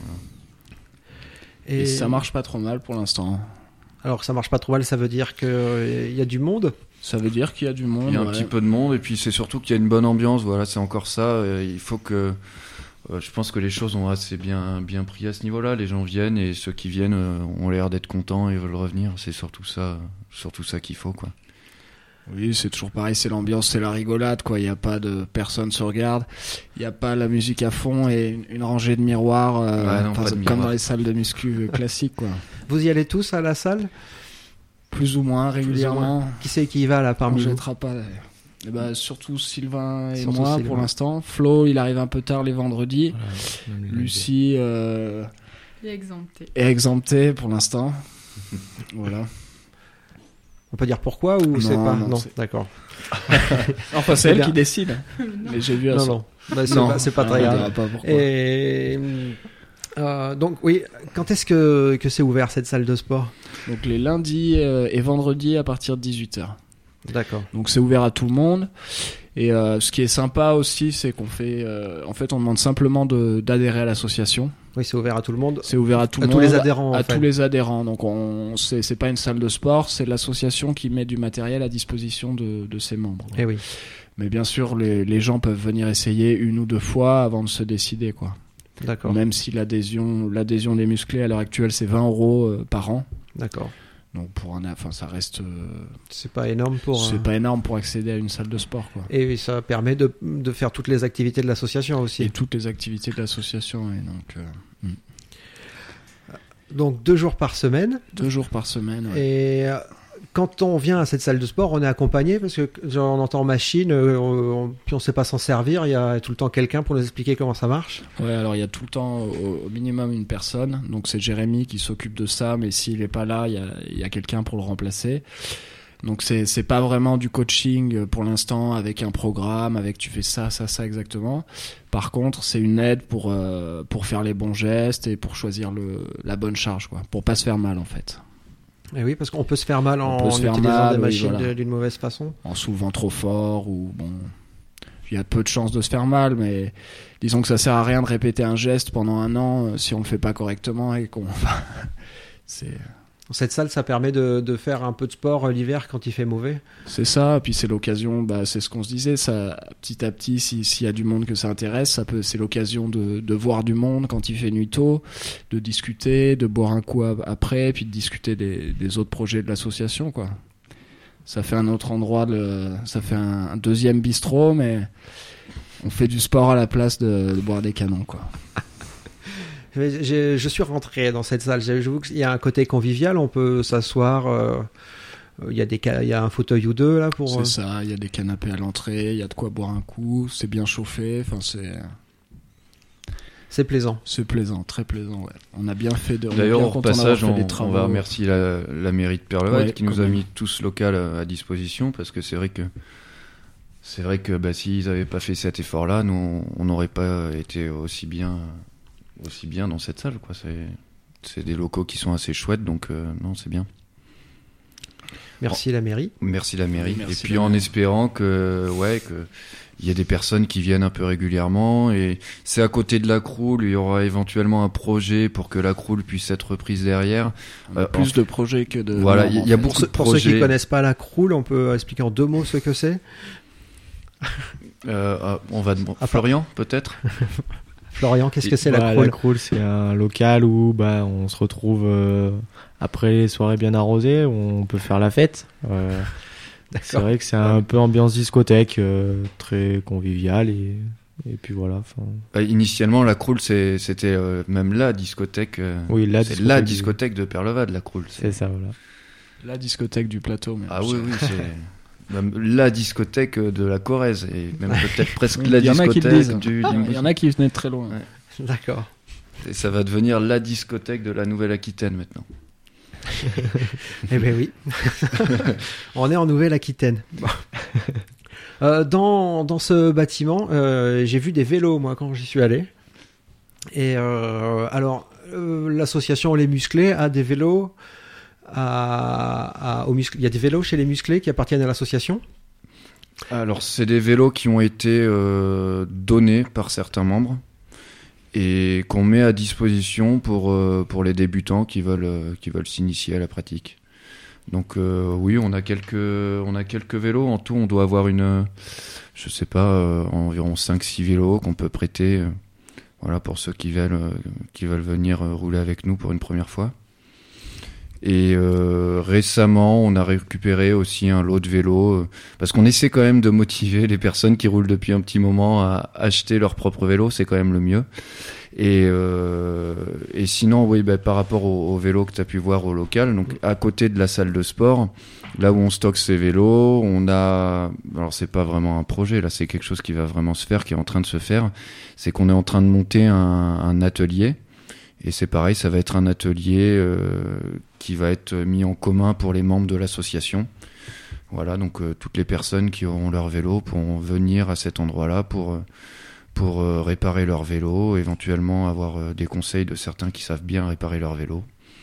Et ça marche pas trop mal pour l'instant. Alors ça marche pas trop mal, ça veut dire que il y a du monde. Ça veut dire qu'il y a du monde. Il y a un ouais. petit peu de monde, et puis c'est surtout qu'il y a une bonne ambiance. Voilà, c'est encore ça. Il faut que. Je pense que les choses ont assez bien pris à ce niveau-là. Les gens viennent, et ceux qui viennent ont l'air d'être contents et veulent revenir. C'est surtout ça qu'il faut, quoi. Oui, c'est toujours pareil, c'est l'ambiance, c'est la rigolade, quoi. Il n'y a pas de personne se regarde, il n'y a pas la musique à fond et une rangée de miroirs, non, enfin, pas de comme miroirs. dans les salles de muscu classiques, quoi. Vous y allez tous à la salle? Plus ou moins régulièrement. Qui c'est qui y va là On parmi vous? jettera pas. Et surtout Sylvain et Surtout moi Sylvain. pour l'instant. Flo, il arrive un peu tard les vendredis. Voilà, même les Lucie Il est exempté. est exemptée pour l'instant. Voilà. On peut dire pourquoi ou Non, c'est pas? non, Non, c'est- d'accord. Enfin, c'est C'est elle bien. qui décide. Non. Mais j'ai vu à Non, ça. non. Bah, Non, c'est pas très on grave. dira pas pourquoi. Et donc oui, quand est-ce que c'est ouvert cette salle de sport? Donc les lundis et vendredis à partir de 18h. D'accord. Donc c'est ouvert à tout le monde. Et ce qui est sympa aussi, c'est qu'on fait... en fait, on demande simplement d'adhérer à l'association. Oui, c'est ouvert à tout le monde. C'est ouvert à tout À le tous monde. les adhérents, À en fait. tous les adhérents. Donc c'est pas une salle de sport, c'est l'association qui met du matériel à disposition de ses membres. Eh oui. Mais bien sûr, les gens peuvent venir essayer 1 ou 2 fois avant de se décider, quoi. D'accord. Même si l'adhésion des musclés à l'heure actuelle, c'est 20 € par an. D'accord. Donc ça reste... C'est pas énorme pour. c'est pas énorme pour accéder à une salle de sport, quoi. Et oui, ça permet de faire toutes les activités de l'association aussi. Et toutes les activités de l'association. Et donc, Donc 2 jours par semaine. 2 jours par semaine. Ouais. Et quand on vient à cette salle de sport, on est accompagné parce que genre, on entend machine, puis on sait pas s'en servir. Il y a tout le temps quelqu'un pour nous expliquer comment ça marche. Ouais, alors il y a tout le temps au minimum une personne. Donc c'est Jérémy qui s'occupe de ça, mais s'il est pas là, il y a quelqu'un pour le remplacer. Donc c'est pas vraiment du coaching pour l'instant avec un programme, avec tu fais ça exactement. Par contre, c'est une aide pour faire les bons gestes et pour choisir la bonne charge, quoi, pour pas se faire mal en fait. Et oui, parce qu'on peut se faire mal On en peut se faire utilisant mal, des oui, machines voilà. d'une mauvaise façon. En soulevant trop fort ou bon, il y a peu de chances de se faire mal, mais disons que ça sert à rien de répéter un geste pendant 1 an si on le fait pas correctement et qu'on c'est Cette salle, ça permet de faire un peu de sport l'hiver quand il fait mauvais. C'est ça, puis c'est l'occasion, c'est ce qu'on se disait, ça, petit à petit, s'il y a du monde que ça intéresse, c'est l'occasion de voir du monde quand il fait nuit tôt, de discuter, de boire un coup après, puis de discuter des autres projets de l'association, quoi. Ça fait un autre endroit, ça fait un deuxième bistrot, mais on fait du sport à la place de boire des canons, quoi. Je suis rentré dans cette salle. J'avoue qu'il y a un côté convivial. On peut s'asseoir. Il y a un fauteuil ou deux là pour. C'est ça, il y a des canapés à l'entrée, il y a de quoi boire un coup, c'est bien chauffé, enfin C'est plaisant. C'est plaisant, très plaisant. Ouais. On a bien fait de. D'ailleurs, bien au content passage, d'avoir fait des on travaux. va remercier la mairie de Perleval Ouais, qui nous quand a même. mis tout ce local à disposition, parce que c'est vrai que bah, s'ils n'avaient pas fait cet effort-là, nous on n'aurait pas été aussi bien dans cette salle, quoi. C'est des locaux qui sont assez chouettes, donc non, c'est bien. Merci la mairie. Merci la mairie. Merci Et puis la en mairie. espérant que il y a des personnes qui viennent un peu régulièrement, et c'est à côté de la Croule, il y aura éventuellement un projet pour que la Croule puisse être reprise derrière. On a plus de projets que de. Voilà, normes, il y a en fait. beaucoup de Pour ceux qui projets. connaissent pas la Croule, on peut expliquer en 2 mots ce que c'est. On va Florian, peut-être. Florian, qu'est-ce que c'est la Bah, Croule? La Croule, c'est un local où on se retrouve après les soirées bien arrosées, où on peut faire la fête. C'est D'accord. vrai que c'est un peu ambiance discothèque, très convivial et puis voilà. Initialement, la Croule, c'était même la discothèque. Oui, c'est la discothèque de Perlevad, la Croule. C'est ça, voilà. La discothèque du plateau. Même. Ah oui, c'est même la discothèque de la Corrèze, et même peut-être presque Oui, la il y en a qui le discothèque disent. du Il y en a qui venaient de très loin. Ouais. D'accord. Et ça va devenir la discothèque de la Nouvelle-Aquitaine maintenant. Eh ben oui. On est en Nouvelle-Aquitaine. Bon. Dans ce bâtiment, j'ai vu des vélos, moi, quand j'y suis allé. Et alors, l'association Les Musclés a des vélos. Il y a des vélos chez Les Musclés qui appartiennent à l'association. Alors, c'est des vélos qui ont été donnés par certains membres et qu'on met à disposition pour les débutants qui veulent s'initier à la pratique. Donc oui, on a quelques vélos. En tout, on doit avoir environ 5-6 vélos qu'on peut prêter voilà, pour ceux qui veulent venir rouler avec nous pour une première fois. Et récemment, on a récupéré aussi un lot de vélos parce qu'on essaie quand même de motiver les personnes qui roulent depuis un petit moment à acheter leur propre vélo, c'est quand même le mieux. Et sinon, oui, par rapport au vélo que tu as pu voir au local, donc à côté de la salle de sport, là où on stocke ces vélos, alors c'est pas vraiment un projet, là c'est quelque chose qui va vraiment se faire, qui est en train de se faire, c'est qu'on est en train de monter un atelier. Et c'est pareil, ça va être un atelier qui va être mis en commun pour les membres de l'association. Voilà, donc toutes les personnes qui auront leur vélo pourront venir à cet endroit-là pour réparer leur vélo, éventuellement avoir des conseils de certains qui savent bien réparer leur vélo.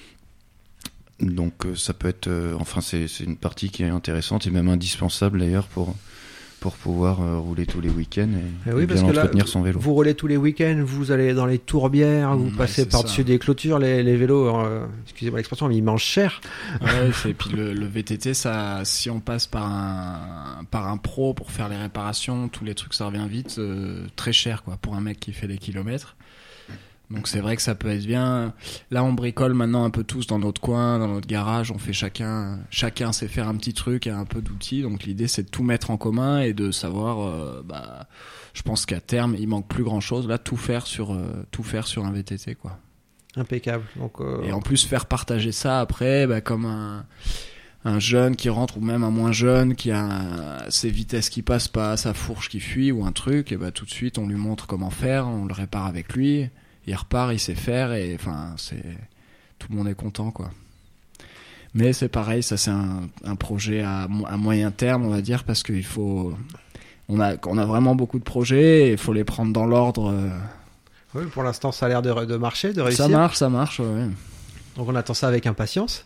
Donc ça peut être... c'est une partie qui est intéressante et même indispensable d'ailleurs pour pouvoir rouler tous les week-ends et bien entretenir son vélo. Vous roulez tous les week-ends, vous allez dans les tourbières, vous passez par-dessus des clôtures, les vélos, excusez-moi l'expression, mais ils mangent cher. Ouais, et puis le VTT, ça, si on passe par un pro pour faire les réparations, tous les trucs, ça revient vite, très cher quoi, pour un mec qui fait des kilomètres. Donc c'est vrai que ça peut être bien. Là, on bricole maintenant un peu tous dans notre coin, dans notre garage. On fait chacun sait faire un petit truc et un peu d'outils. Donc l'idée, c'est de tout mettre en commun et de savoir. Je pense qu'à terme, il manque plus grand chose. Là, tout faire sur un VTT, quoi. Impeccable. Donc, Et en plus, faire partager ça après, comme un jeune qui rentre ou même un moins jeune qui a ses vitesses qui passent pas, sa fourche qui fuit ou un truc, et tout de suite, on lui montre comment faire, on le répare avec lui. Il repart, il sait faire et tout le monde est content quoi. Mais c'est pareil, ça c'est un projet à moyen terme on va dire parce qu'il faut on a vraiment beaucoup de projets et il faut les prendre dans l'ordre. Oui, pour l'instant ça a l'air de marcher, de réussir. Ça marche ouais. Donc on attend ça avec impatience.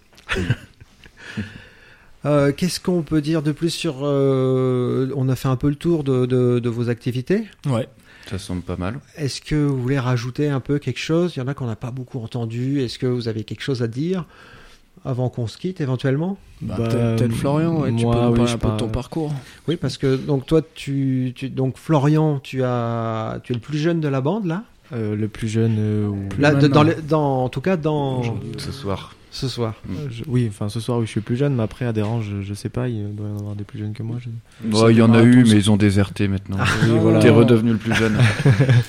Qu'est-ce qu'on peut dire de plus sur on a fait un peu le tour de vos activités. Ouais. Ça semble pas mal. Est-ce que vous voulez rajouter un peu quelque chose? Il y en a qu'on n'a pas beaucoup entendu. Est-ce que vous avez quelque chose à dire avant qu'on se quitte éventuellement? Peut-être Florian, ouais, tu peux nous parler un peu de ton parcours. Oui, parce que donc toi, donc Florian, tu es le plus jeune de la bande là. Le plus jeune. Là, en tout cas dans ce soir. Ce soir. Oui, enfin ce soir, oui, je suis plus jeune, mais après adhérents, je sais pas, il doit y en avoir des plus jeunes que moi. Il y en a eu, mais ils ont déserté maintenant. Oui, voilà. T'es redevenu le plus jeune.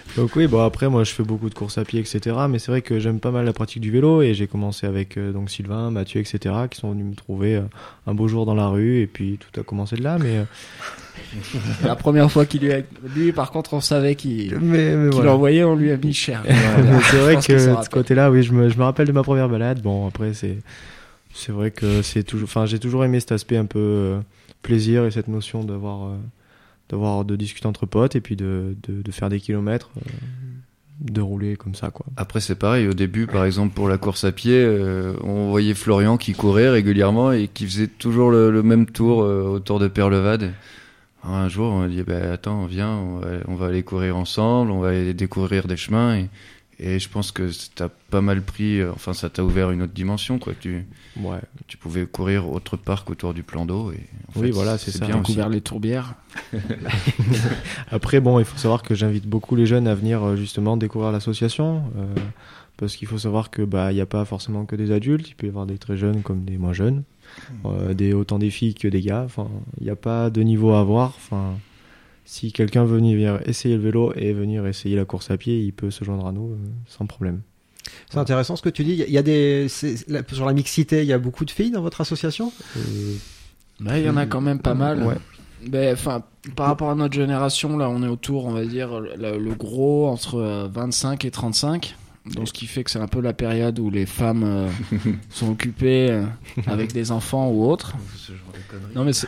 Donc oui, bon après moi je fais beaucoup de courses à pied, etc. Mais c'est vrai que j'aime pas mal la pratique du vélo et j'ai commencé avec donc Sylvain, Mathieu, etc. qui sont venus me trouver un beau jour dans la rue et puis tout a commencé de là. Mais La première fois qu'il lui, par contre, on savait qu'il voilà. l'envoyait, on lui a mis cher. mais c'est vrai pense que ça de rappelle. ce côté-là, oui, je me rappelle de ma première balade. Bon après c'est vrai que c'est toujours, enfin j'ai toujours aimé cet aspect un peu plaisir et cette notion de discuter entre potes et puis de faire des kilomètres, de rouler comme ça quoi. Après, c'est pareil. Au début, par exemple, pour la course à pied, on voyait Florian qui courait régulièrement et qui faisait toujours le même tour autour de Perlevade. Alors, un jour, on a dit, attends, viens, on va aller courir ensemble, on va aller découvrir des chemins. Et je pense que t'as pas mal pris, enfin, ça t'a ouvert une autre dimension, quoi. Tu pouvais courir autre part qu'autour du plan d'eau. Et en Oui, fait, voilà, c'est ça. bien aussi. Découvert les tourbières. Après, bon, il faut savoir que j'invite beaucoup les jeunes à venir justement découvrir l'association, parce qu'il faut savoir que il n'y a pas forcément que des adultes, il peut y avoir des très jeunes comme des moins jeunes, autant des filles que des gars. Enfin, il n'y a pas de niveau à avoir. Enfin, si quelqu'un veut venir essayer le vélo et venir essayer la course à pied, il peut se joindre à nous sans problème. C'est intéressant ce que tu dis. Il y a sur la mixité, il y a beaucoup de filles dans votre association? Il y en a quand même pas mal. Ouais. Enfin, par rapport à notre génération, là, on est autour, on va dire, le gros entre 25 et 35. Donc, ce qui fait que c'est un peu la période où les femmes sont occupées avec des enfants ou autres. Non, mais c'est...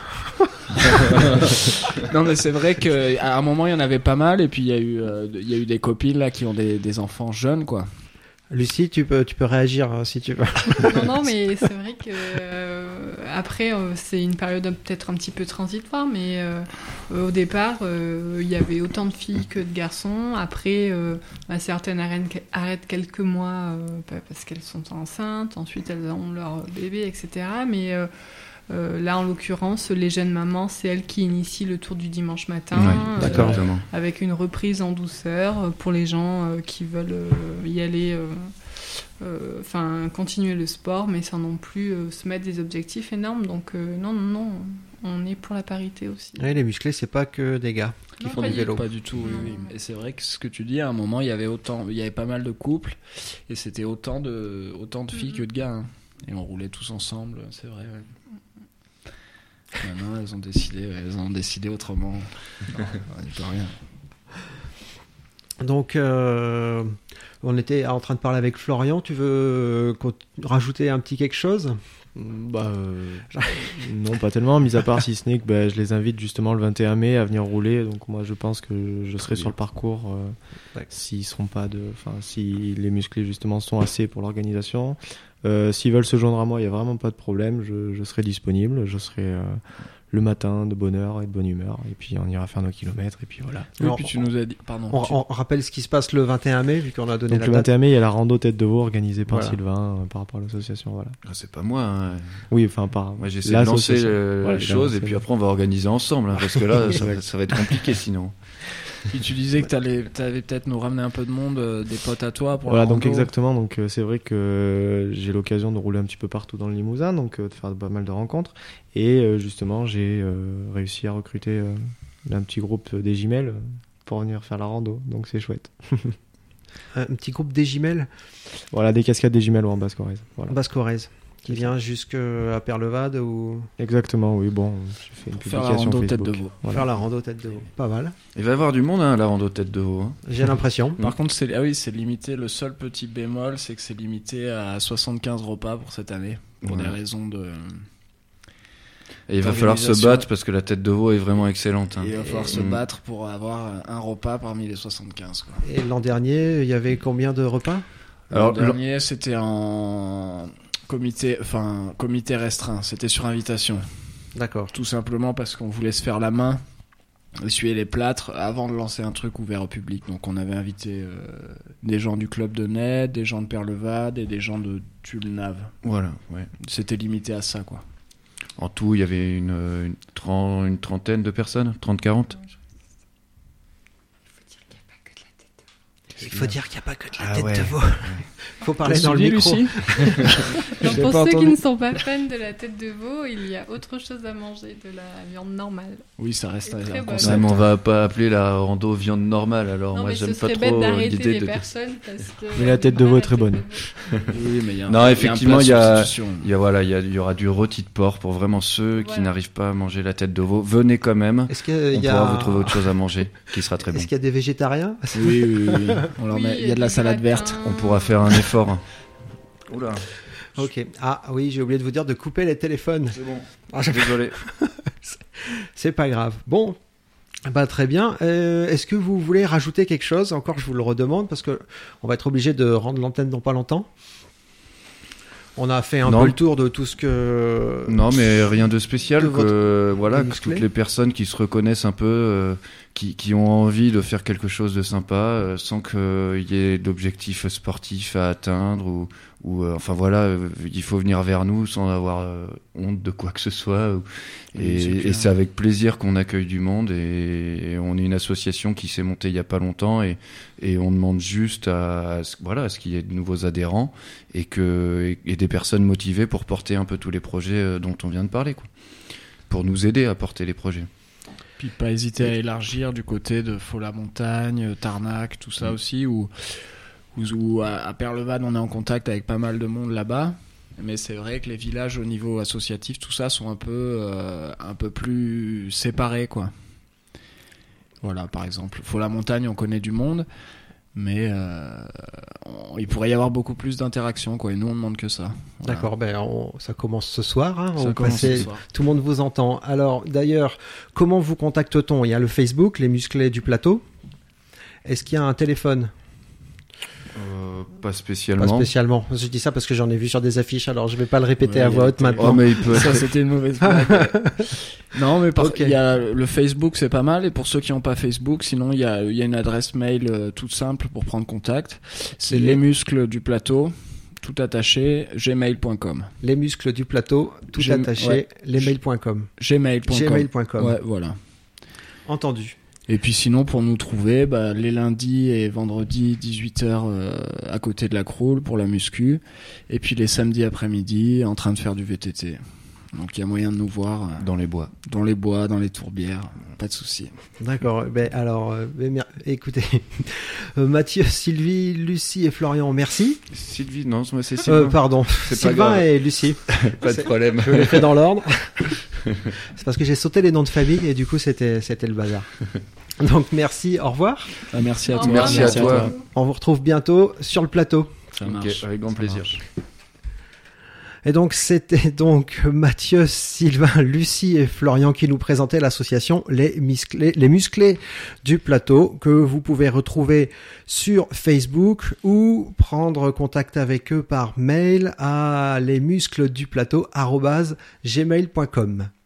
non, mais c'est vrai qu'à un moment, il y en avait pas mal. Et puis, il y a eu des copines là, qui ont des enfants jeunes, quoi. Lucie, tu peux réagir si tu veux. Non, mais c'est vrai que après, c'est une période peut-être un petit peu transitoire, mais au départ, il y avait autant de filles que de garçons. Après, certaines arrêtent quelques mois parce qu'elles sont enceintes. Ensuite, elles ont leur bébé, etc. Mais là, en l'occurrence, les jeunes mamans, c'est elles qui initient le tour du dimanche matin, d'accord. avec une reprise en douceur pour les gens qui veulent y aller, continuer le sport, mais sans non plus se mettre des objectifs énormes. Donc non, on est pour la parité aussi. Oui, les musclés, c'est pas que des gars qui font du vélo. Pas du tout, oui. Et c'est vrai que ce que tu dis, à un moment, il y avait pas mal de couples, et c'était autant de filles que de gars. Hein. Et on roulait tous ensemble, c'est vrai. Ouais. Maintenant, elles ont décidé autrement. Non, on n'y peut rien. Donc, on était en train de parler avec Florian. Tu veux rajouter un petit quelque chose? Non, pas tellement, mis à part si ce n'est que je les invite justement le 21 mai à venir rouler. Donc moi je pense que je serai sur le parcours si les musclés justement sont assez pour l'organisation. S'ils veulent se joindre à moi, il n'y a vraiment pas de problème, je serai disponible, je serai le matin de bonne heure et de bonne humeur, et puis on ira faire nos kilomètres, et puis voilà. Oui, puis tu nous as dit... Pardon. On rappelle ce qui se passe le 21 mai, vu qu'on a donné donc la le date. 21 mai, il y a la rando Tête de Veau organisée par Voilà. Sylvain par rapport à l'association. Voilà. Ah, c'est pas moi. Hein. Oui, enfin par. Moi, j'essaie de lancer la chose et puis après on va organiser ensemble, hein, parce que là, ça va être compliqué sinon. Puis tu disais que t'avais peut-être nous ramener un peu de monde, des potes à toi pour Voilà, la donc rando. exactement. Donc c'est vrai que j'ai l'occasion de rouler un petit peu partout dans le Limousin, donc de faire pas mal de rencontres. Et justement, j'ai réussi à recruter un petit groupe des Gimelles pour venir faire la rando. Donc c'est chouette. Un petit groupe des Gimelles, Voilà, des cascades des Gimelles en Basse-Corrèze. Voilà. Basse-Corrèze, qui vient jusqu'à Perlevade ou Exactement, oui. Bon, j'ai fait une Pour faire la publication rando Facebook. Tête de Veau. Voilà. faire la rando Tête de Veau. Pas mal, Il va y avoir du monde, hein, la rando Tête de Veau. Hein. j'ai l'impression. Par contre, c'est limité. Le seul petit bémol, c'est que c'est limité à 75 repas pour cette année, pour des raisons de... Et il va falloir se battre parce que la Tête de Veau est vraiment excellente. Hein. Il va falloir se battre pour avoir un repas parmi les 75. Quoi. Et l'an dernier, il y avait combien de repas? Alors, Le dernier, c'était en comité restreint. C'était sur invitation. D'accord. Tout simplement parce qu'on voulait se faire la main, essuyer les plâtres avant de lancer un truc ouvert au public. Donc on avait invité des gens du club de Ned, des gens de Perlevade et des gens de Tulnave. Voilà, ouais. C'était limité à ça, quoi. En tout, il y avait une trentaine de personnes, 30-40. Il faut dire qu'il n'y a pas que de la Ah Tête ouais. de Veau. Faut parler dans le micro. Donc pour ceux qui ne sont pas fans de la tête de veau, il y a autre chose à manger, de la viande normale. Oui, ça reste C'est très un bon. concept. Ouais, mais on va pas appeler la rando viande normale, alors Non, moi mais j'aime ce pas serait bête trop d'arrêter l'idée les de... personnes parce que... Mais la tête de veau est très bonne. Oui, mais il y a un- Non, effectivement, il y a un plat de substitution. Il y aura du rôti de porc pour vraiment ceux qui Voilà. n'arrivent pas à manger la tête de veau. Venez quand même. Est-ce qu'il On y pourra a... vous trouver autre chose à manger qui sera très bon. Est-ce qu'il y a des végétariens? Oui, oui, oui. On leur Oui, met- il y a de la du salade gratin. verte. On pourra faire un effort. Oula, Ok. Ah oui, j'ai oublié de vous dire de couper les téléphones. c'est bon. Ah, je- Désolé. C'est pas grave. Bon, bah très bien. Est-ce que vous voulez rajouter quelque chose? Encore, je vous le redemande parce que on va être obligé de rendre l'antenne dans pas longtemps. On a fait un Non. peu le tour de tout ce que. Non, mais rien de spécial. De Que, voilà, de que musclé. toutes les personnes qui se reconnaissent un peu, qui ont envie de faire quelque chose de sympa, sans qu'il y ait d'objectifs sportifs à atteindre enfin voilà, il faut venir vers nous sans avoir honte de quoi que ce soit. Oui, c'est Et clair. c'est avec plaisir qu'on accueille du monde. Et on est une association qui s'est montée il y a pas longtemps et on demande juste à ce qu'il y ait de nouveaux adhérents et des personnes motivées pour porter un peu tous les projets dont on vient de parler, quoi. Pour nous aider à porter les projets. Puis pas hésiter à élargir du côté de Faux-la-Montagne, Tarnac, tout ça aussi, où à Perlevad on est en contact avec pas mal de monde là-bas. Mais c'est vrai que les villages au niveau associatif, tout ça, sont un peu plus séparés, quoi. Voilà, par exemple, Faux-la-Montagne, on connaît du monde, mais il pourrait y avoir beaucoup plus d'interactions, quoi. Et nous, on demande que ça. Voilà. D'accord, ça commence ce soir. Hein, Ça on commence passait- ce soir. Tout le monde vous entend. Alors, d'ailleurs, comment vous contacte-t-on? Il y a le Facebook, les musclés du plateau. Est-ce qu'il y a un téléphone? Pas spécialement. Pas spécialement. Je dis ça parce que j'en ai vu sur des affiches, alors je vais pas le répéter à Ouais, voix il y a haute des maintenant. Oh, mais il peut Ça, être... c'était une mauvaise blague. Non, mais Ok. il y a le Facebook, c'est pas mal. Et pour ceux qui n'ont pas Facebook, sinon il y a une adresse mail toute simple pour prendre contact. C'est Qui est les muscles du plateau, tout attaché, gmail.com. Les muscles du plateau, tout J'ai- attaché, ouais. lesmails.com. Gmail.com. Gmail.com. Ouais, voilà. Entendu. Et puis sinon, pour nous trouver, les lundis et vendredis, 18h à côté de la Croule pour la muscu. Et puis les samedis après-midi, en train de faire du VTT. Donc il y a moyen de nous voir dans les bois. dans les bois, dans les tourbières. Pas de souci. D'accord. Alors, écoutez, Mathieu, Sylvie, Lucie et Florian, merci. Sylvie, non, moi c'est Sylvain. Pardon, C'est pas Sylvain grave. et Lucie. Pas de problème. Je les fais dans l'ordre. C'est parce que j'ai sauté les noms de famille et du coup c'était le bazar. Donc merci, au revoir. Merci à Au toi. revoir, Merci à toi. On vous retrouve bientôt sur le plateau. Ça Ok, marche. avec grand Ça plaisir. marche. Et donc c'était donc Mathieu, Sylvain, Lucie et Florian qui nous présentaient l'association Les Musclés du Plateau, que vous pouvez retrouver sur Facebook ou prendre contact avec eux par mail à lesmusclesduplateau@gmail.com.